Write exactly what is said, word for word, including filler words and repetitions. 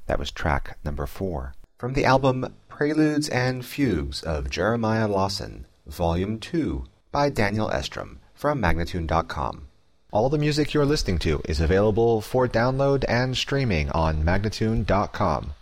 That was track number four. From the album Preludes and Fugues of Jeremiah Lawson, Volume two, by Daniel Estrom, from Magnatune dot com. All the music you're listening to is available for download and streaming on Magnatune dot com.